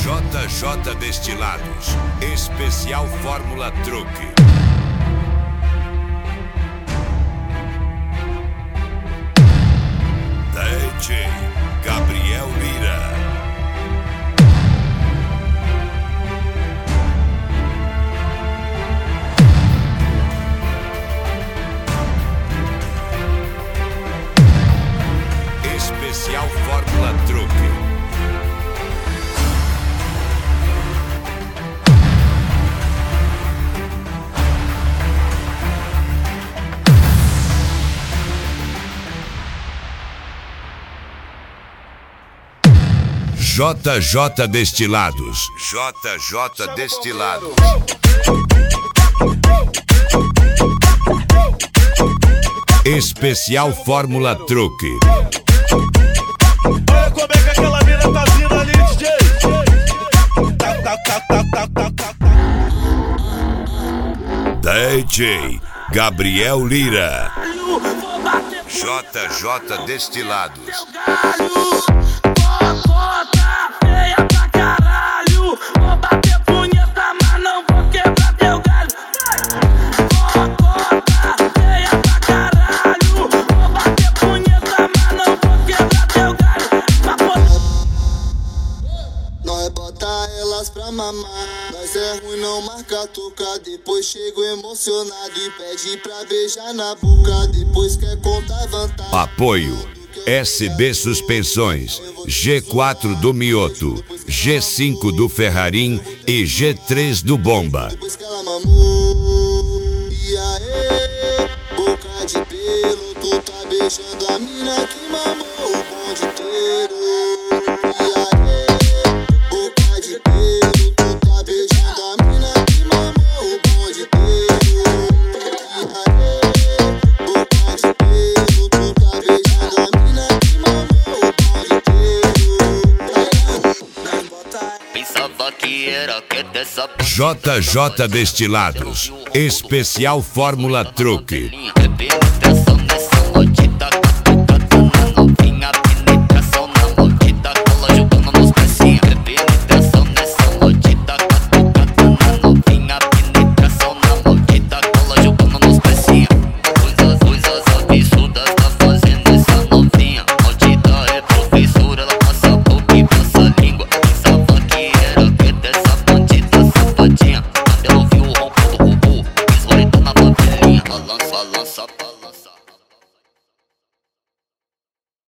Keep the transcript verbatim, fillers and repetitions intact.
J J Destilados, especial Fórmula Truque. D J Gabriel Lira. Especial Fórmula Truque. J J Destilados. J J Destilados. Especial Fórmula Truque. Olha como é que aquela mina tá vindo ali, D J. Tá, tá, tá, tá, tá, tá, tá. D J Gabriel Lira. J J Destilados. Elas pra mamar, nós é ruim, não marca toca. Depois chego emocionado e pede pra beijar na boca. Depois quer contar vantagem. Apoio S B Suspensões, G quatro do Mioto, G cinco do Ferrarim e G três do Bomba. Depois que ela mamou, e aí, boca de pelo, tu tá beijando a mina que mamou o bonde inteiro. J J Destilados, especial Fórmula Truque.